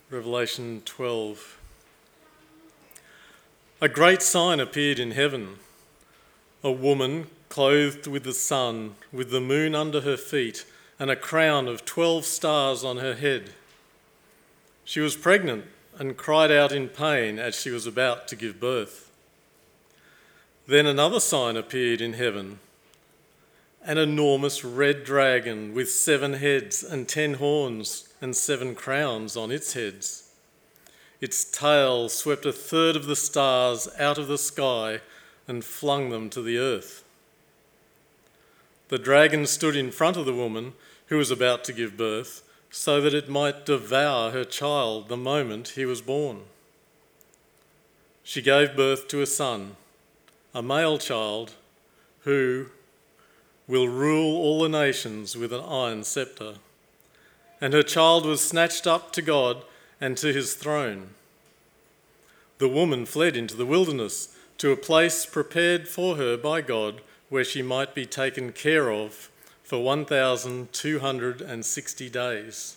Revelation 12. A great sign appeared in heaven, a woman clothed with the sun, with the moon under her feet, and a crown of 12 stars on her head. She was pregnant and cried out in pain as she was about to give birth. Then another sign appeared in heaven, an enormous red dragon with 7 heads and 10 horns and 7 crowns on its heads. Its tail swept a third of the stars out of the sky and flung them to the earth. The dragon stood in front of the woman who was about to give birth, so that it might devour her child the moment he was born. She gave birth to a son, a male child, who will rule all the nations with an iron scepter. And her child was snatched up to God and to his throne. The woman fled into the wilderness to a place prepared for her by God, where she might be taken care of for 1,260 days.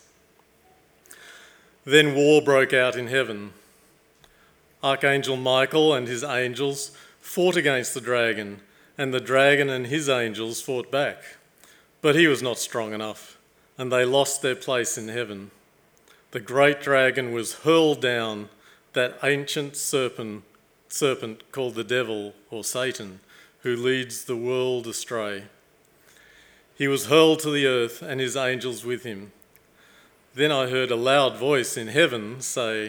Then war broke out in heaven. Archangel Michael and his angels fought against the dragon, and the dragon and his angels fought back. But he was not strong enough, and they lost their place in heaven. The great dragon was hurled down, that ancient serpent called the devil or Satan, who leads the world astray. He was hurled to the earth and his angels with him. Then I heard a loud voice in heaven say,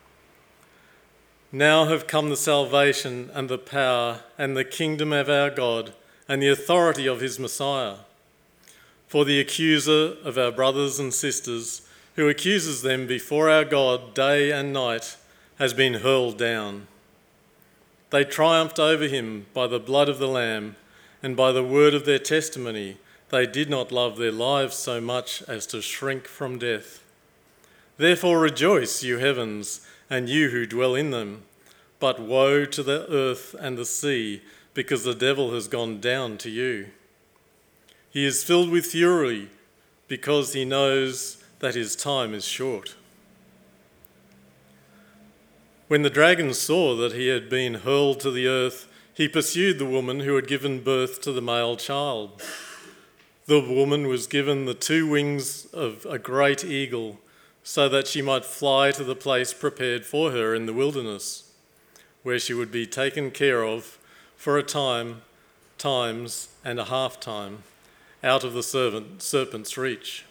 "Now have come the salvation and the power and the kingdom of our God and the authority of his Messiah. For the accuser of our brothers and sisters, who accuses them before our God day and night, has been hurled down. They triumphed over him by the blood of the Lamb, and by the word of their testimony. They did not love their lives so much as to shrink from death. Therefore rejoice, you heavens, and you who dwell in them. But woe to the earth and the sea, because the devil has gone down to you. He is filled with fury, because he knows that his time is short." When the dragon saw that he had been hurled to the earth, he pursued the woman who had given birth to the male child. The woman was given the 2 wings of a great eagle, so that she might fly to the place prepared for her in the wilderness, where she would be taken care of for a time, times and a half time, out of the serpent's reach.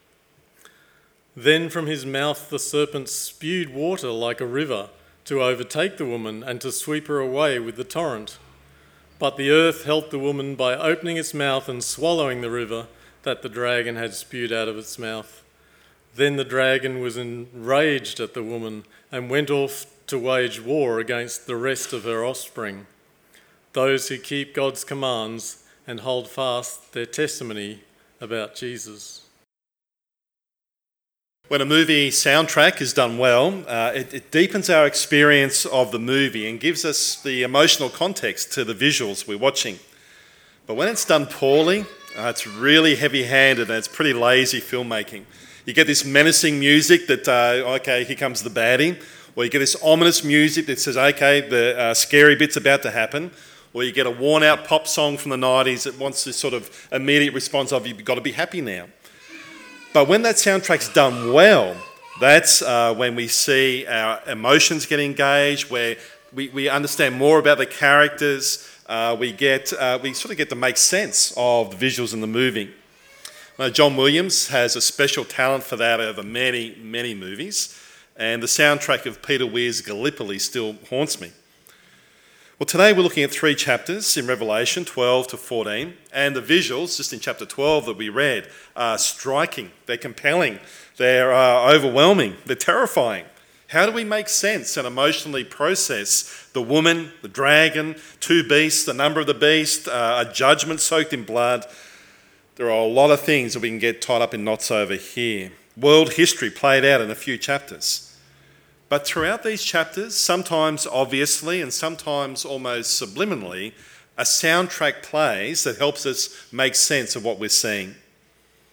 Then from his mouth the serpent spewed water like a river to overtake the woman and to sweep her away with the torrent. But the earth helped the woman by opening its mouth and swallowing the river that the dragon had spewed out of its mouth. Then the dragon was enraged at the woman and went off to wage war against the rest of her offspring, those who keep God's commands and hold fast their testimony about Jesus. When a movie soundtrack is done well, it deepens our experience of the movie and gives us the emotional context to the visuals we're watching. But when it's done poorly, it's really heavy-handed and it's pretty lazy filmmaking. You get this menacing music that, okay, here comes the baddie, or you get this ominous music that says, okay, the scary bit's about to happen, or you get a worn-out pop song from the 90s that wants this sort of immediate response of, you've got to be happy now. But when that soundtrack's done well, that's when we see our emotions get engaged, where we understand more about the characters, we sort of get to make sense of the visuals in the movie. Now, John Williams has a special talent for that over many, many movies, and the soundtrack of Peter Weir's Gallipoli still haunts me. Well, today we're looking at 3 chapters in Revelation, 12 to 14, and the visuals, just in chapter 12 that we read, are striking, they're compelling, they're overwhelming, they're terrifying. How do we make sense and emotionally process the woman, the dragon, 2 beasts, the number of the beast, a judgment soaked in blood? There are a lot of things that we can get tied up in knots over here. World history played out in a few chapters. But throughout these chapters, sometimes obviously and sometimes almost subliminally, a soundtrack plays that helps us make sense of what we're seeing.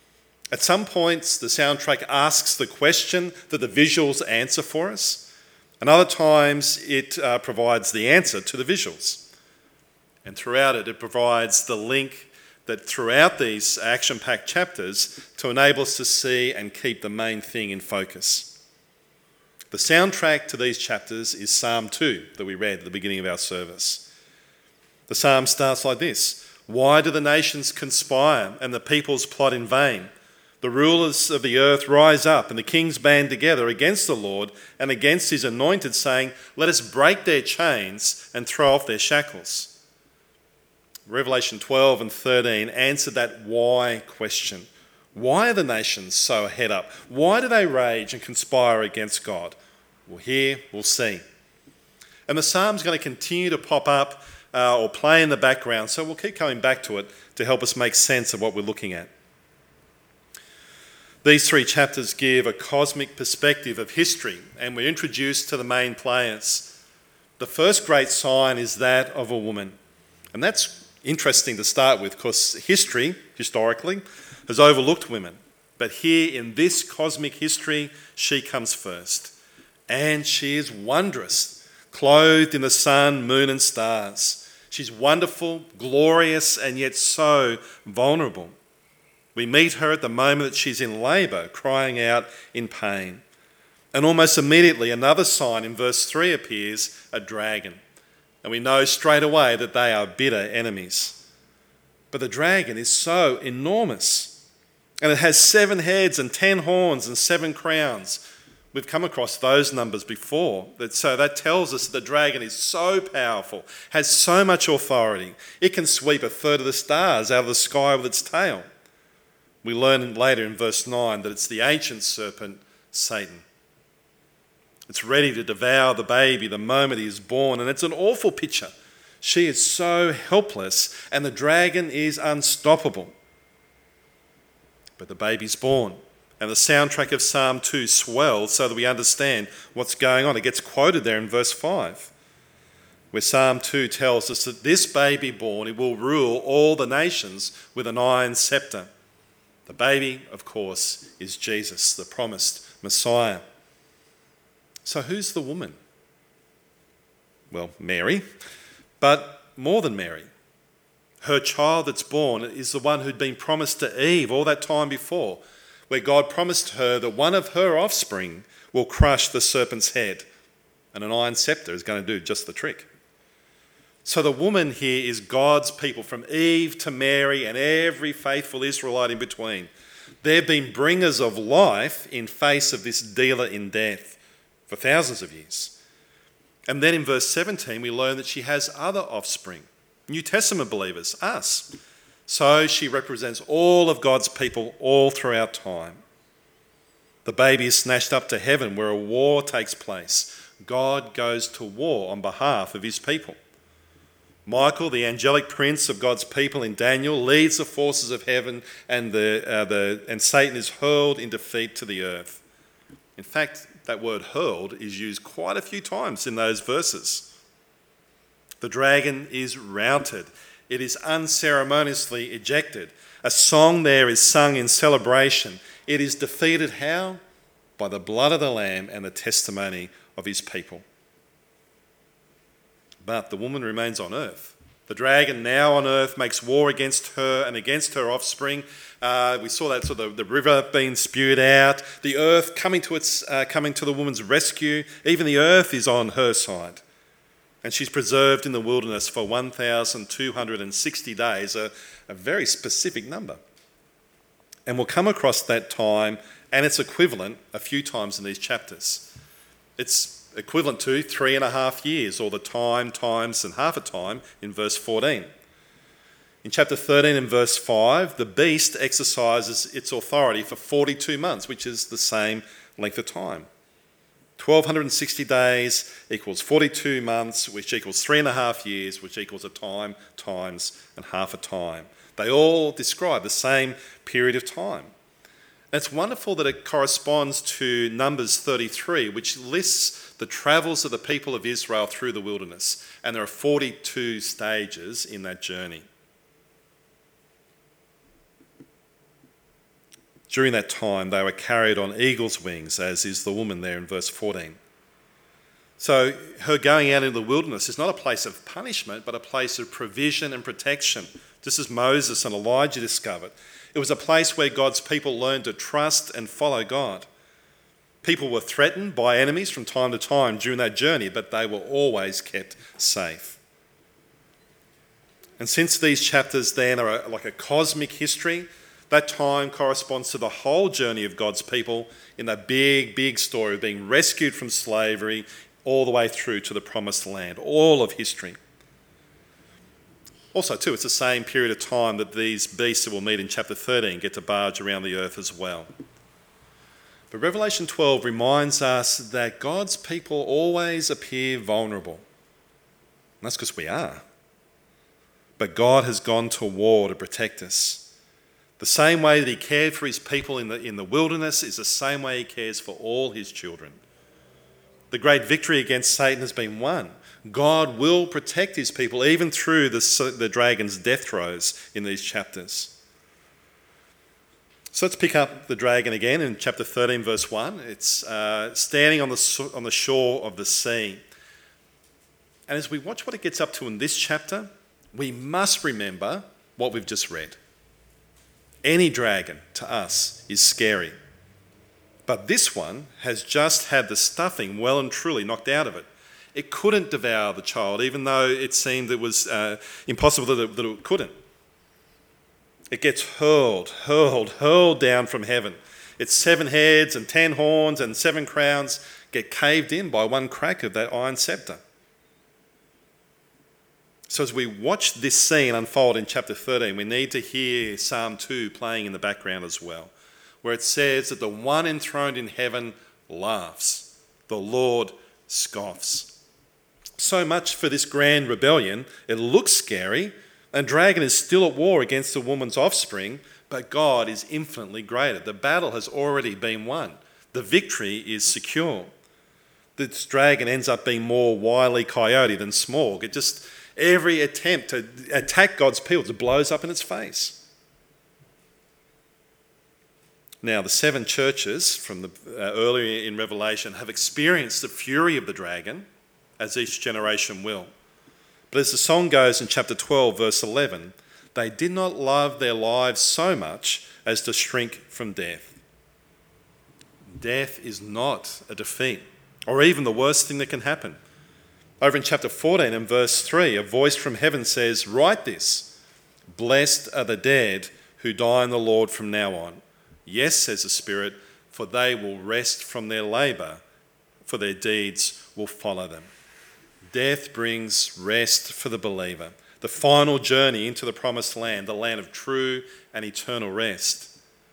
At some points, the soundtrack asks the question that the visuals answer for us, and other times it provides the answer to the visuals. And throughout it, it provides the link that throughout these action-packed chapters to enable us to see and keep the main thing in focus. The soundtrack to these chapters is Psalm 2 that we read at the beginning of our service. The psalm starts like this: "Why do the nations conspire and the peoples plot in vain? The rulers of the earth rise up and the kings band together against the Lord and against his anointed, saying, 'Let us break their chains and throw off their shackles.'" Revelation 12 and 13 answer that why question. Why are the nations so head up? Why do they rage and conspire against God? Well, here we'll see. And the psalm's going to continue to pop up or play in the background, so we'll keep coming back to it to help us make sense of what we're looking at. These three chapters give a cosmic perspective of history, and we're introduced to the main players. The first great sign is that of a woman. And that's interesting to start with, because history, historically, has overlooked women. But here in this cosmic history, she comes first. And she is wondrous, clothed in the sun, moon and stars. She's wonderful, glorious, and yet so vulnerable. We meet her at the moment that she's in labour, crying out in pain. And almost immediately another sign in verse 3 appears, a dragon. And we know straight away that they are bitter enemies. But the dragon is so enormous. And it has 7 heads and 10 horns and 7 crowns. We've come across those numbers before. So that tells us that the dragon is so powerful, has so much authority. It can sweep a third of the stars out of the sky with its tail. We learn later in verse 9 that it's the ancient serpent, Satan. It's ready to devour the baby the moment he is born, and it's an awful picture. She is so helpless, and the dragon is unstoppable. But the baby's born, and the soundtrack of Psalm 2 swells so that we understand what's going on. It gets quoted there in verse 5, where Psalm 2 tells us that this baby born, it will rule all the nations with an iron scepter. The baby, of course, is Jesus, the promised Messiah. So who's the woman? Well, Mary, but more than Mary. Her child that's born is the one who'd been promised to Eve all that time before, where God promised her that one of her offspring will crush the serpent's head, and an iron scepter is going to do just the trick. So the woman here is God's people, from Eve to Mary and every faithful Israelite in between. They've been bringers of life in face of this dealer in death for thousands of years. And then in verse 17, we learn that she has other offspring, New Testament believers, us. So she represents all of God's people all throughout time. The baby is snatched up to heaven where a war takes place. God goes to war on behalf of his people. Michael, the angelic prince of God's people in Daniel, leads the forces of heaven, and Satan is hurled in defeat to the earth. In fact, that word hurled is used quite a few times in those verses. The dragon is routed. It is unceremoniously ejected. A song there is sung in celebration. It is defeated how? By the blood of the Lamb and the testimony of his people. But the woman remains on earth. The dragon now on earth makes war against her and against her offspring. We saw that sort of the river being spewed out, the earth coming to the woman's rescue. Even the earth is on her side. And she's preserved in the wilderness for 1,260 days, a very specific number. And we'll come across that time and its equivalent a few times in these chapters. It's equivalent to 3.5 years, or the time, times, and half a time in verse 14. In chapter 13 and verse 5, the beast exercises its authority for 42 months, which is the same length of time. 1,260 days equals 42 months, which equals 3.5 years, which equals a time, times, and half a time. They all describe the same period of time. And it's wonderful that it corresponds to Numbers 33, which lists the travels of the people of Israel through the wilderness. And there are 42 stages in that journey. During that time, they were carried on eagle's wings, as is the woman there in verse 14. So her going out into the wilderness is not a place of punishment, but a place of provision and protection, just as Moses and Elijah discovered. It was a place where God's people learned to trust and follow God. People were threatened by enemies from time to time during that journey, but they were always kept safe. And since these chapters then are like a cosmic history, that time corresponds to the whole journey of God's people in that big, big story of being rescued from slavery all the way through to the promised land, all of history. Also, too, it's the same period of time that these beasts that we'll meet in chapter 13 get to barge around the earth as well. But Revelation 12 reminds us that God's people always appear vulnerable. And that's because we are. But God has gone to war to protect us. The same way that he cared for his people in the wilderness is the same way he cares for all his children. The great victory against Satan has been won. God will protect his people even through the dragon's death throes in these chapters. So let's pick up the dragon again in chapter 13, verse 1. It's standing on the shore of the sea. And as we watch what it gets up to in this chapter, we must remember what we've just read. Any dragon to us is scary. But this one has just had the stuffing well and truly knocked out of it. It couldn't devour the child, even though it seemed it was impossible that it couldn't. It gets hurled down from heaven. Its 7 heads and 10 horns and 7 crowns get caved in by one crack of that iron scepter. So as we watch this scene unfold in chapter 13, we need to hear Psalm 2 playing in the background as well, where it says that the one enthroned in heaven laughs, the Lord scoffs. So much for this grand rebellion. It looks scary, and dragon is still at war against the woman's offspring, but God is infinitely greater. The battle has already been won. The victory is secure. This dragon ends up being more Wile E. Coyote than Smaug. Every attempt to attack God's people just blows up in its face. Now, the 7 churches from earlier in Revelation have experienced the fury of the dragon, as each generation will. But as the song goes in chapter 12, verse 11, they did not love their lives so much as to shrink from death. Death is not a defeat, or even the worst thing that can happen. Over in chapter 14 and verse 3, a voice from heaven says, "Write this, blessed are the dead who die in the Lord from now on. Yes, says the Spirit, for they will rest from their labour, for their deeds will follow them." Death brings rest for the believer, the final journey into the promised land, the land of true and eternal rest.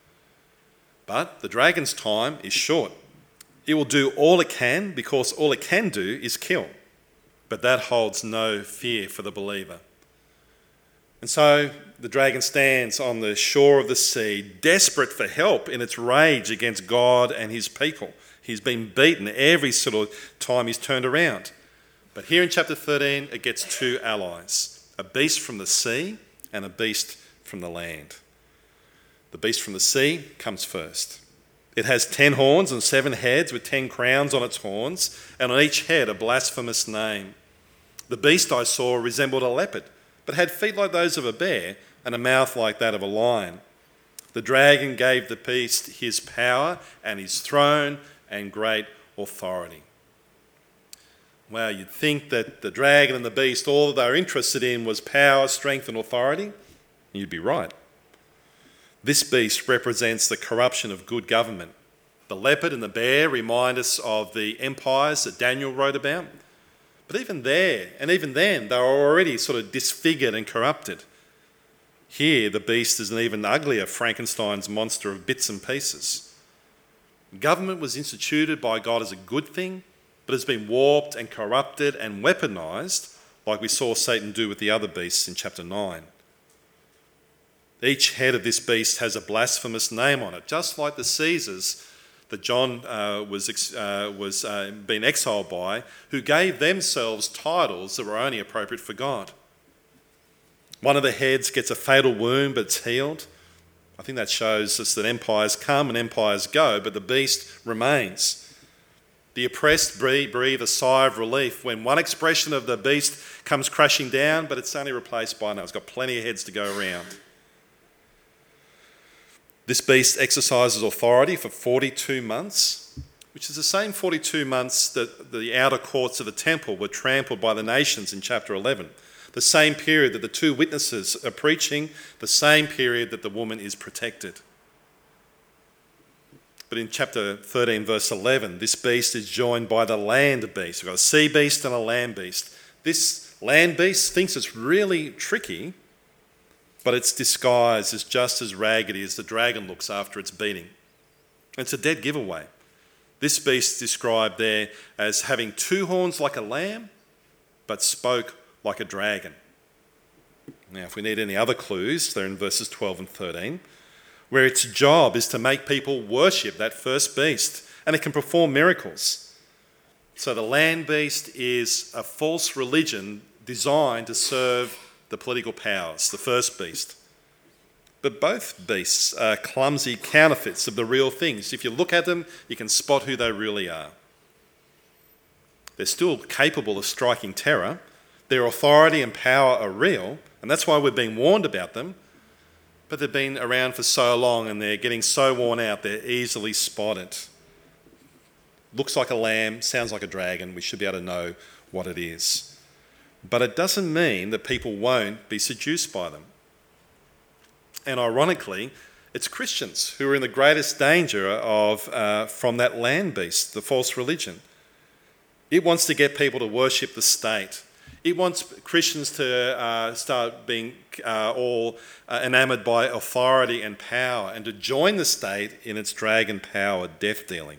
But the dragon's time is short. It will do all it can because all it can do is kill. But that holds no fear for the believer. And so the dragon stands on the shore of the sea, desperate for help in its rage against God and his people. He's been beaten every sort of time he's turned around. But here in chapter 13, it gets 2 allies, a beast from the sea and a beast from the land. The beast from the sea comes first. It has 10 horns and 7 heads with 10 crowns on its horns, and on each head a blasphemous name. The beast I saw resembled a leopard, but had feet like those of a bear and a mouth like that of a lion. The dragon gave the beast his power and his throne and great authority. Wow, you'd think that the dragon and the beast, all that they were interested in was power, strength and authority. You'd be right. This beast represents the corruption of good government. The leopard and the bear remind us of the empires that Daniel wrote about. But even then, they were already sort of disfigured and corrupted. Here, the beast is an even uglier Frankenstein's monster of bits and pieces. Government was instituted by God as a good thing, but has been warped and corrupted and weaponised, like we saw Satan do with the other beasts in chapter 9. Each head of this beast has a blasphemous name on it, just like the Caesars that John was being exiled by, who gave themselves titles that were only appropriate for God. One of the heads gets a fatal wound but it's healed. I think that shows us that empires come and empires go, but the beast remains. The oppressed breathe a sigh of relief when one expression of the beast comes crashing down, but it's only replaced by another. It's got plenty of heads to go around. This beast exercises authority for 42 months, which is the same 42 months that the outer courts of the temple were trampled by the nations in chapter 11. The same period that the two witnesses are preaching, the same period that the woman is protected. But in chapter 13, verse 11, this beast is joined by the land beast. We've got a sea beast and a land beast. This land beast thinks it's really tricky, but its disguise is just as raggedy as the dragon looks after its beating. It's a dead giveaway. This beast is described there as having two horns like a lamb, but spoke like a dragon. Now, if we need any other clues, they're in verses 12 and 13, where its job is to make people worship that first beast, and it can perform miracles. So the land beast is a false religion designed to serve the political powers, the first beast. But both beasts are clumsy counterfeits of the real things. If you look at them, you can spot who they really are. They're still capable of striking terror. Their authority and power are real, and that's why we're being warned about them. But they've been around for so long and they're getting so worn out, they're easily spotted. Looks like a lamb, sounds like a dragon. We should be able to know what it is. But it doesn't mean that people won't be seduced by them. And ironically, it's Christians who are in the greatest danger from that land beast, the false religion. It wants to get people to worship the state. It wants Christians to start being all enamoured by authority and power and to join the state in its dragon-powered death-dealing.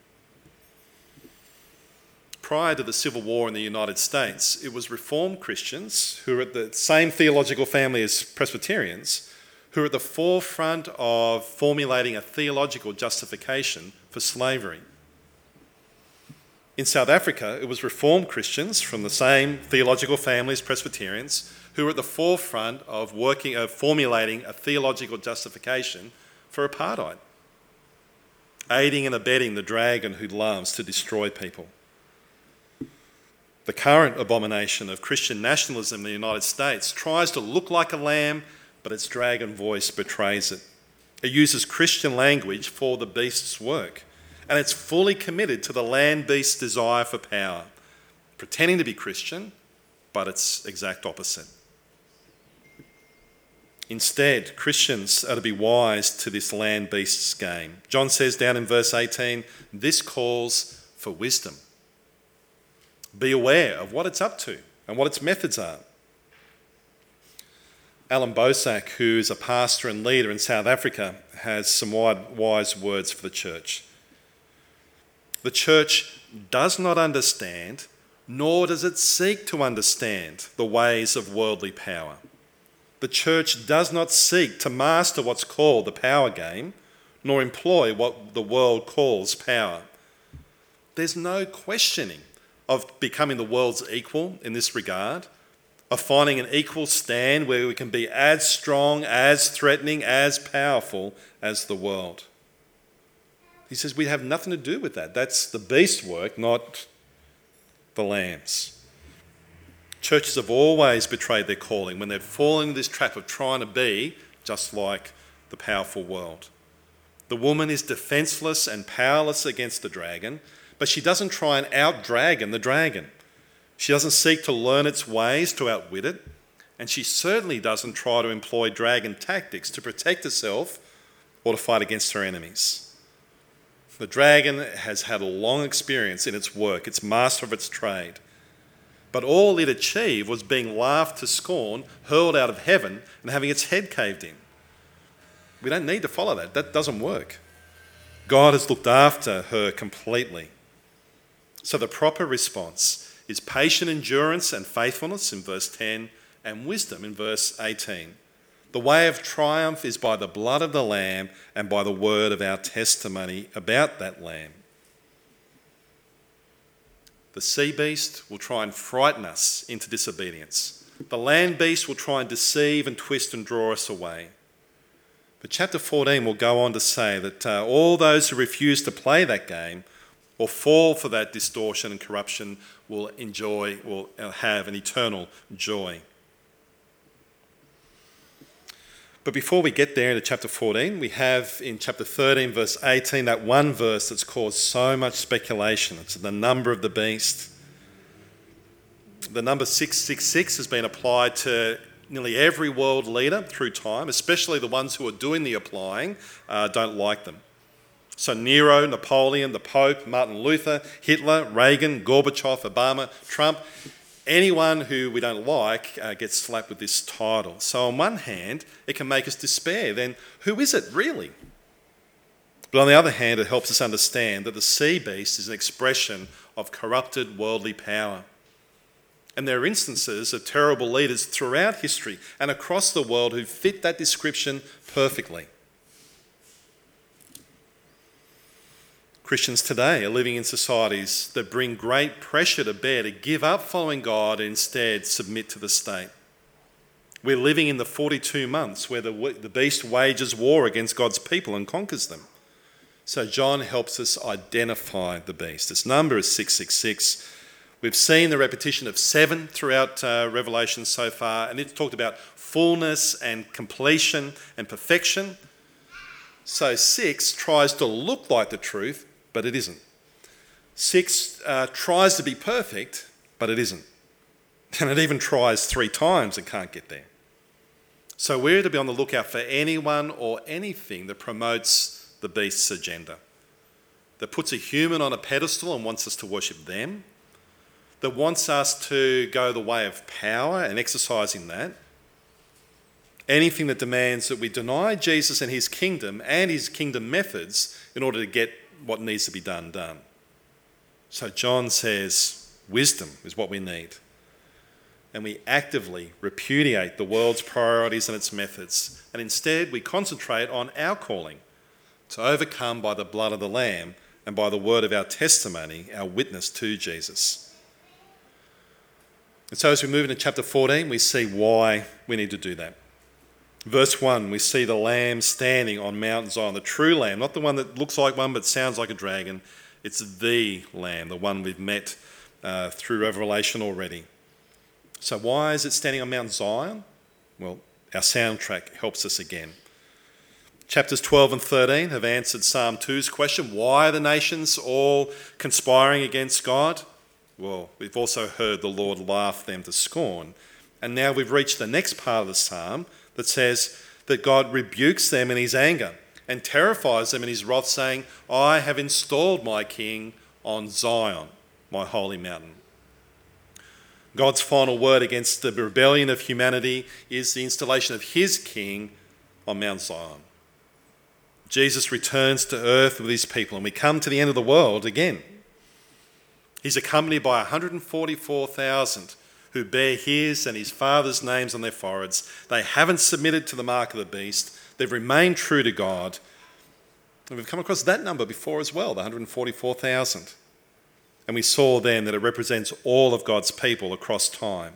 Prior to the Civil War in the United States, it was Reformed Christians who were at the same theological family as Presbyterians who were at the forefront of formulating a theological justification for slavery. In South Africa, it was Reformed Christians from the same theological family as Presbyterians who were at the forefront of formulating a theological justification for apartheid, aiding and abetting the dragon who loves to destroy people. The current abomination of Christian nationalism in the United States tries to look like a lamb, but its dragon voice betrays it. It uses Christian language for the beast's work, and it's fully committed to the land beast's desire for power, pretending to be Christian, but its exact opposite. Instead, Christians are to be wise to this land beast's game. John says down in verse 18, this calls for wisdom. Be aware of what it's up to and what its methods are. Alan Bosak, who is a pastor and leader in South Africa, has some wise words for the church. The church does not understand, nor does it seek to understand the ways of worldly power. The church does not seek to master what's called the power game, nor employ what the world calls power. There's no questioning of becoming the world's equal in this regard, of finding an equal stand where we can be as strong, as threatening, as powerful as the world. He says we have nothing to do with that. That's the beast's work, not the lamb's. Churches have always betrayed their calling when they've fallen into this trap of trying to be just like the powerful world. The woman is defenceless and powerless against the dragon, but she doesn't try and out-dragon the dragon. She doesn't seek to learn its ways to outwit it, and she certainly doesn't try to employ dragon tactics to protect herself or to fight against her enemies. The dragon has had a long experience in its work, it's master of its trade. But all it achieved was being laughed to scorn, hurled out of heaven, and having its head caved in. We don't need to follow that. That doesn't work. God has looked after her completely. So the proper response is patient endurance and faithfulness in verse 10 and wisdom in verse 18. The way of triumph is by the blood of the Lamb and by the word of our testimony about that Lamb. The sea beast will try and frighten us into disobedience. The land beast will try and deceive and twist and draw us away. But chapter 14 will go on to say that all those who refuse to play that game or fall for that distortion and corruption will have an eternal joy. But before we get there into chapter 14, we have in chapter 13, verse 18, that one verse that's caused so much speculation. It's the number of the beast. The number 666 has been applied to nearly every world leader through time, especially the ones who are doing the applying don't like them. So Nero, Napoleon, the Pope, Martin Luther, Hitler, Reagan, Gorbachev, Obama, Trump, anyone who we don't like gets slapped with this title. So on one hand, it can make us despair. Then who is it really? But on the other hand, it helps us understand that the sea beast is an expression of corrupted worldly power. And there are instances of terrible leaders throughout history and across the world who fit that description perfectly. Christians today are living in societies that bring great pressure to bear to give up following God and instead submit to the state. We're living in the 42 months where the beast wages war against God's people and conquers them. So John helps us identify the beast. Its number is 666. We've seen the repetition of 7 throughout Revelation so far, and it's talked about fullness and completion and perfection. So 6 tries to look like the truth, but it isn't. 6 tries to be perfect, but it isn't. And it even tries 3 times and can't get there. So we're to be on the lookout for anyone or anything that promotes the beast's agenda, that puts a human on a pedestal and wants us to worship them, that wants us to go the way of power and exercising that, anything that demands that we deny Jesus and his kingdom methods in order to get what needs to be done. So John says wisdom is what we need. And we actively repudiate the world's priorities and its methods. And instead we concentrate on our calling to overcome by the blood of the Lamb and by the word of our testimony, our witness to Jesus. And so as we move into chapter 14, we see why we need to do that. Verse 1, we see the Lamb standing on Mount Zion, the true Lamb, not the one that looks like one but sounds like a dragon. It's the Lamb, the one we've met through Revelation already. So why is it standing on Mount Zion? Well, our soundtrack helps us again. Chapters 12 and 13 have answered Psalm 2's question, why are the nations all conspiring against God? Well, we've also heard the Lord laugh them to scorn. And now we've reached the next part of the psalm that says that God rebukes them in his anger and terrifies them in his wrath, saying, I have installed my king on Zion, my holy mountain. God's final word against the rebellion of humanity is the installation of his king on Mount Zion. Jesus returns to earth with his people, and we come to the end of the world again. He's accompanied by 144,000 who bear his and his Father's names on their foreheads. They haven't submitted to the mark of the beast. They've remained true to God. And we've come across that number before as well, the 144,000. And we saw then that it represents all of God's people across time.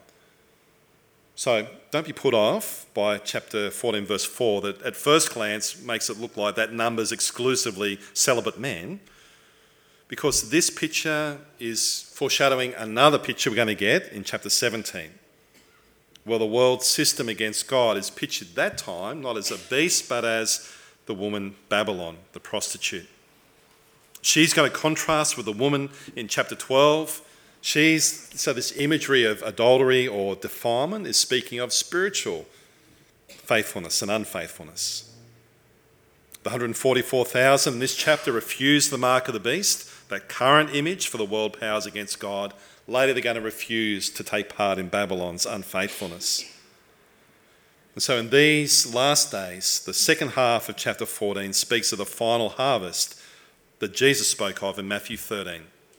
So don't be put off by chapter 14, verse 4, that at first glance makes it look like that number's exclusively celibate men, because this picture is foreshadowing another picture we're going to get in chapter 17. Well, the world system against God is pictured that time not as a beast but as the woman Babylon, the prostitute. She's going to contrast with the woman in chapter 12. So this imagery of adultery or defilement is speaking of spiritual faithfulness and unfaithfulness. The 144,000 in this chapter refuse the mark of the beast, that current image for the world powers against God. Later they're going to refuse to take part in Babylon's unfaithfulness. And so in these last days, the second half of chapter 14 speaks of the final harvest that Jesus spoke of in Matthew 13.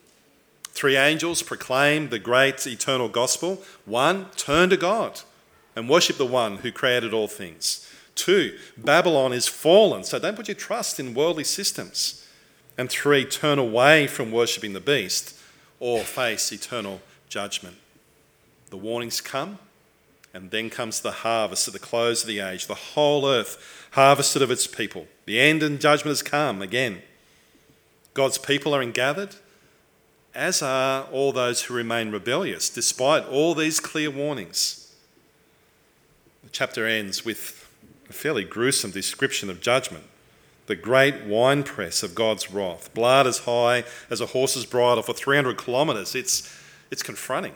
3 angels proclaim the great eternal gospel. 1, turn to God and worship the one who created all things. 2, Babylon is fallen, so don't put your trust in worldly systems. And 3, turn away from worshipping the beast or face eternal judgment. The warnings come And then comes the harvest at the close of the age, the whole earth harvested of its people. The end and judgment has come again. God's people are gathered, as are all those who remain rebellious, despite all these clear warnings. The chapter ends with a fairly gruesome description of judgment. The great winepress of God's wrath, blood as high as a horse's bridle for 300 kilometres. It's confronting.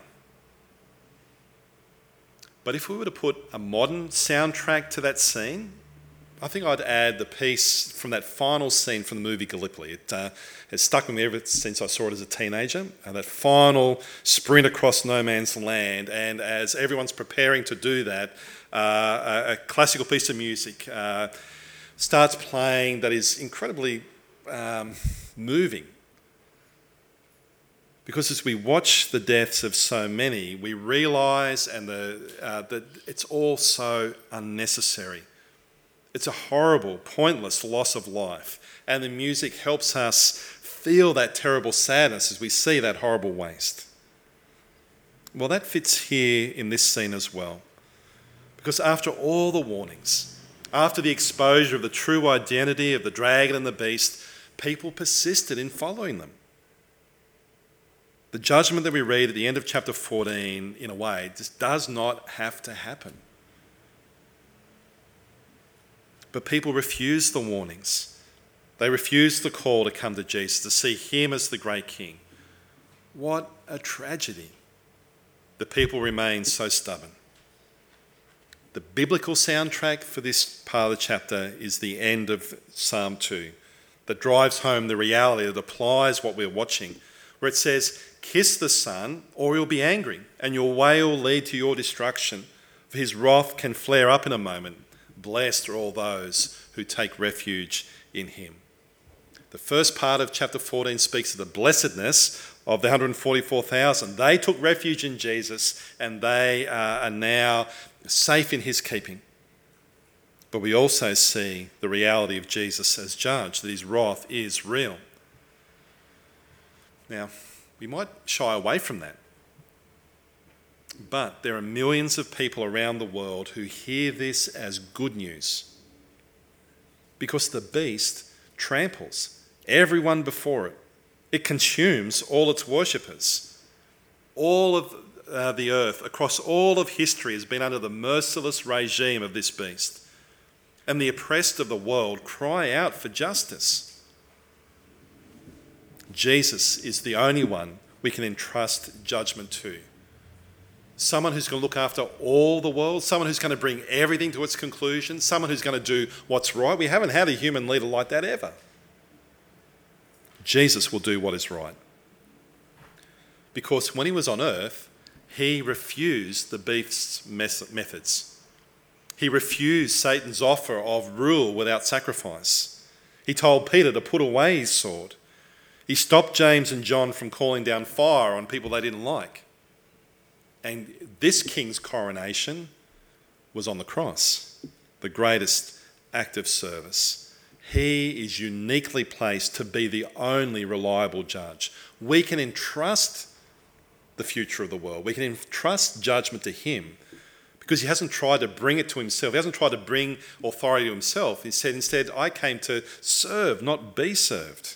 But if we were to put a modern soundtrack to that scene, I think I'd add the piece from that final scene from the movie Gallipoli. It has stuck with me ever since I saw it as a teenager. That final sprint across no man's land, and as everyone's preparing to do that, a classical piece of music starts playing that is incredibly moving. Because as we watch the deaths of so many, we realise that it's all so unnecessary. It's a horrible, pointless loss of life. And the music helps us feel that terrible sadness as we see that horrible waste. Well, that fits here in this scene as well. Because after all the warnings, after the exposure of the true identity of the dragon and the beast, people persisted in following them. The judgment that we read at the end of chapter 14, in a way, just does not have to happen. But people refused the warnings. They refused the call to come to Jesus, to see him as the great king. What a tragedy. The people remained so stubborn. The biblical soundtrack for this part of the chapter is the end of Psalm 2, that drives home the reality, that applies what we're watching, where it says, "Kiss the Son, or he'll be angry, and your way will lead to your destruction, for his wrath can flare up in a moment. Blessed are all those who take refuge in him." The first part of chapter 14 speaks of the blessedness of the 144,000. They took refuge in Jesus, and they are now safe in his keeping. But we also see the reality of Jesus as judge, that his wrath is real. Now, we might shy away from that. But there are millions of people around the world who hear this as good news. Because the beast tramples everyone before it. It consumes all its worshippers. All of the earth, across all of history, has been under the merciless regime of this beast. And the oppressed of the world cry out for justice. Jesus is the only one we can entrust judgment to. Someone who's going to look after all the world, someone who's going to bring everything to its conclusion, someone who's going to do what's right. We haven't had a human leader like that ever. Jesus will do what is right. Because when he was on earth, he refused the beast's methods. He refused Satan's offer of rule without sacrifice. He told Peter to put away his sword. He stopped James and John from calling down fire on people they didn't like. And this king's coronation was on the cross, the greatest act of service. He is uniquely placed to be the only reliable judge. We can entrust the future of the world. We can entrust judgment to him because he hasn't tried to bring it to himself. He hasn't tried to bring authority to himself. He said, instead, I came to serve, not be served.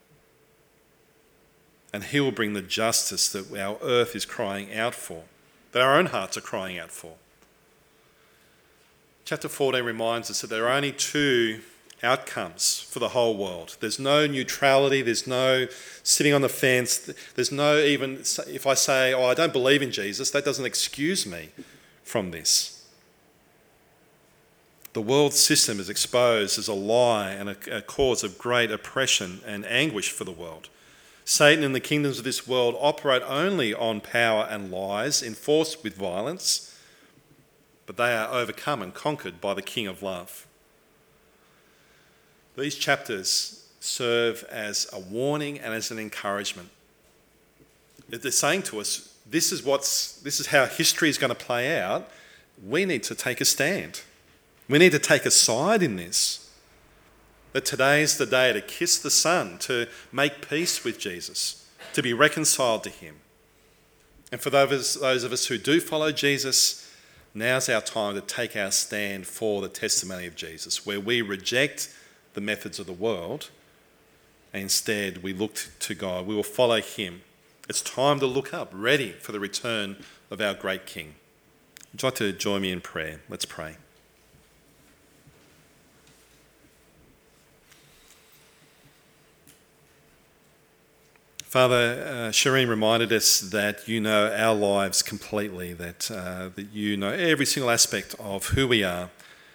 And he will bring the justice that our earth is crying out for, that our own hearts are crying out for. Chapter 14 reminds us that there are only two outcomes for the whole world. There's no neutrality, there's no sitting on the fence, there's no even, if I say, I don't believe in Jesus, that doesn't excuse me from this. The world system is exposed as a lie and a cause of great oppression and anguish for the world. Satan and the kingdoms of this world operate only on power and lies, enforced with violence, but they are overcome and conquered by the King of Love. These chapters serve as a warning and as an encouragement. They're saying to us, this is how history is going to play out. We need to take a stand. We need to take a side in this. That today is the day to kiss the Son, to make peace with Jesus, to be reconciled to him. And for those of us who do follow Jesus, Now's our time to take our stand for the testimony of Jesus, where we reject the methods of the world and instead we look to God. We will follow him. It's time to look up, ready for the return of our great King. Would you like to join me in prayer? Let's pray. Father, Shireen reminded us that you know our lives completely, that you know every single aspect of who we are.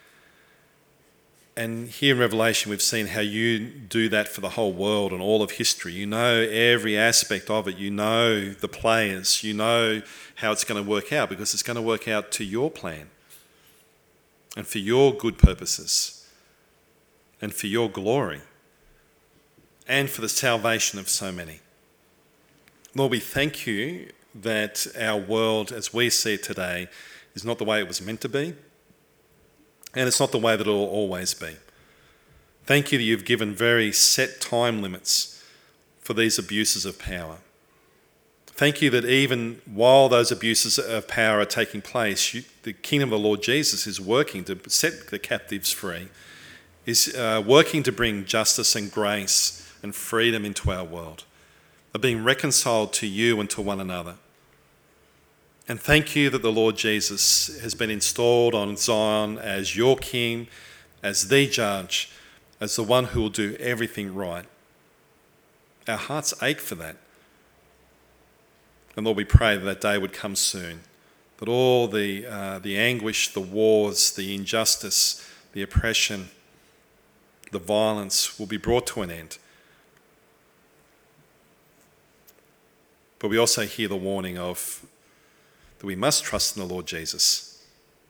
And here in Revelation, we've seen how you do that for the whole world and all of history. You know every aspect of it. You know the players. You know how it's going to work out, because it's going to work out to your plan and for your good purposes and for your glory and for the salvation of so many. Lord, we thank you that our world as we see it today is not the way it was meant to be, and it's not the way that it will always be. Thank you that you've given very set time limits for these abuses of power. Thank you that even while those abuses of power are taking place, the kingdom of the Lord Jesus is working to set the captives free, is working to bring justice and grace and freedom into our world, of being reconciled to you and to one another. And thank you that the Lord Jesus has been installed on Zion as your King, as the judge, as the one who will do everything right. Our hearts ache for that. And Lord, we pray that that day would come soon, that all the anguish, the wars, the injustice, the oppression, the violence will be brought to an end. But we also hear the warning of that we must trust in the Lord Jesus.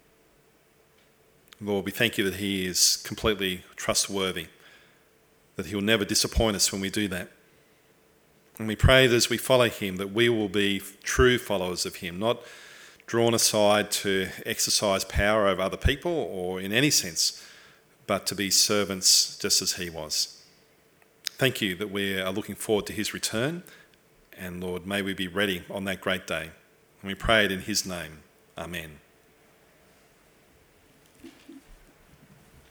Lord, we thank you that he is completely trustworthy, that he will never disappoint us when we do that. And we pray that as we follow him, that we will be true followers of him, not drawn aside to exercise power over other people or in any sense, but to be servants just as he was. Thank you that we are looking forward to his return. And Lord, may we be ready on that great day. And we pray it in his name. Amen.